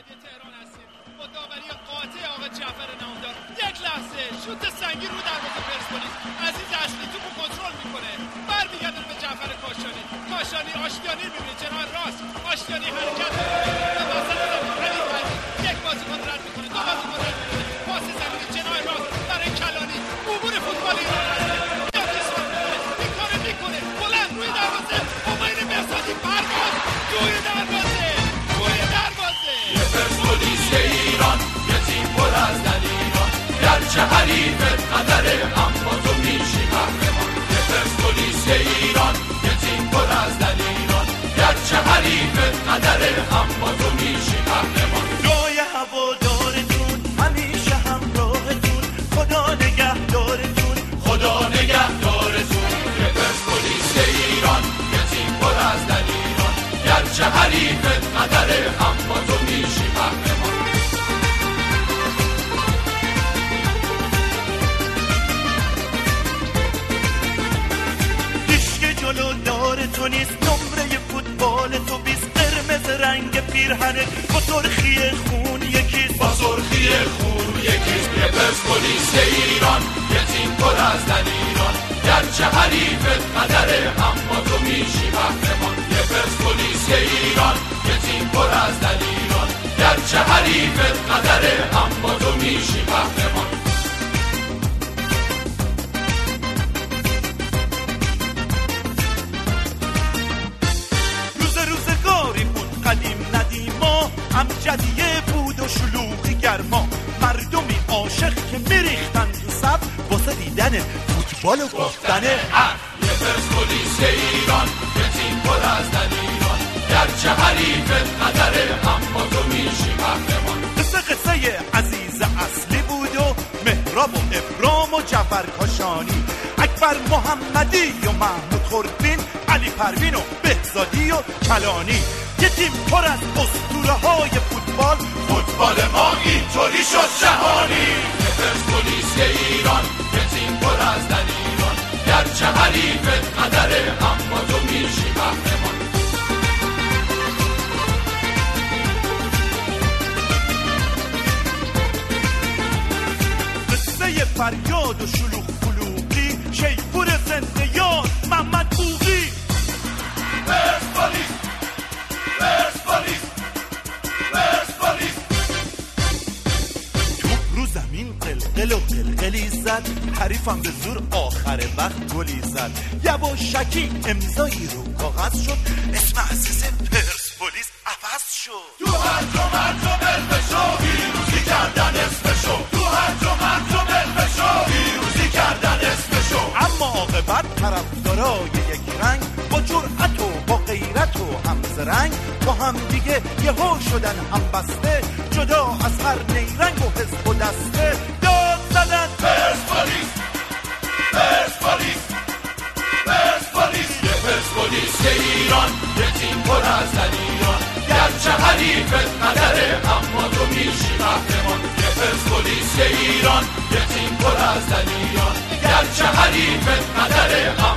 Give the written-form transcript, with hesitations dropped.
استادیوم تهران هستیم با داوری قاطع آقا جعفر نامدار. یک لحظه شوت سنگین رو دروازه پرسپولیس. عزیز اصلی توپو کنترل میکنه، برمیگردونه به جعفر کاشانی. کاشانی آشتیانی میبینه جناح راست، آشتیانی حرکت به وسط زمین. یک بازیکن رد میکنه، دو بازیکن رد میکنه، پاس زمین جناح راست برای کلانی. عبور فوتبال ایران هست. میکنه بلند روی دروازه، امید مرزادی پرواز روی دروازه، روی دروازه. یه پرسپولیس ایران، یه تیم پر از دلیران، گرچه حریفت قدره اما تو میشی قهرمان. یه پرسپولیس ایران، یه تیم پر از دلیران، گرچه حریفت قدره اما تو میشی قهرمان. جای هوادارتون همیشه همراهتون، خدا نگهدارتون، خدا نگهدارتون. یه پرسپولیس ایران، یه تیم پر از دلیران، گرچه حریفت قدره اما تو میشی قهرمان. دیشک جلو دار تو نیست، نمره فوتبال تو 20 قرمز رنگ پیرهنت با سرخی خون یکیست، با سرخی خون یکیست. یه پرسپولیس ایران، یه تیم پر از دلیران، گرچه حریفت قدره اما تو میشی قهرمان. یه پرسپولیس ایران، یه تیم پر از دلیران، گرچه حریفت قدره اما تو میشی قهرمان. روزگاری بود قدیم ندیما، امجدیه بود و شلوغی گرما، مردمی عاشق که میریختن تو صف واسه دیدن فوتبال و گفتن حرف. یه پرسپولیس ایران، یه تیم پر از دلیران، گرچه حریفت قدره اما تو میشی قهرمان. قصه عزیز اصلی بود و مهراب و ابرام و جعفر کاشانی، اکبر محمدی و محمود خوربین، علی پروین و بهزادی و کلانی. یه تیم پر از اسطوره های فوتبال، فوتبال ما اینطوری شد جهانی. یه پرسپولیس ایران، یه تیم پر از دلیران، گرچه حریفت قدره اما تو میشی قهرمان. قصه فریاد و شلوغ فلوغی، شیپور زنده یاد محمد بوقی. پرسپولیس، پرسپولیس، پرسپولیس. توپ رو زمین قلقل و قلقلی زد، حریفم به زور آخر وقت گلی زد. یواشکی امضایی رو کاغذ شد، اسم عزیز پرسپولیس عوض شد. تو هرج و مرج و بلبشو، پیروزی کردن اسمشو. تو هرج و مرج و بلبشو، پیروزی کردن اسمشو. اما عاقبت طرفدارای یک رنگ با جرأت و با غیرت و همزرنگ با هم دیگه یهو شدن هم بسته، جدا از هر نیرنگ و حزب و دسته داد زدن پرسپولیس، پرسپولیس، پرسپولیس. یه پرسپولیس ایران، یه تیم پر از دلیران، گرچه حریفت قدره اما تو میشی قهرمان. یه پرسپولیس ایران، یه تیم پر از دلیران، گرچه حریفت قدره اما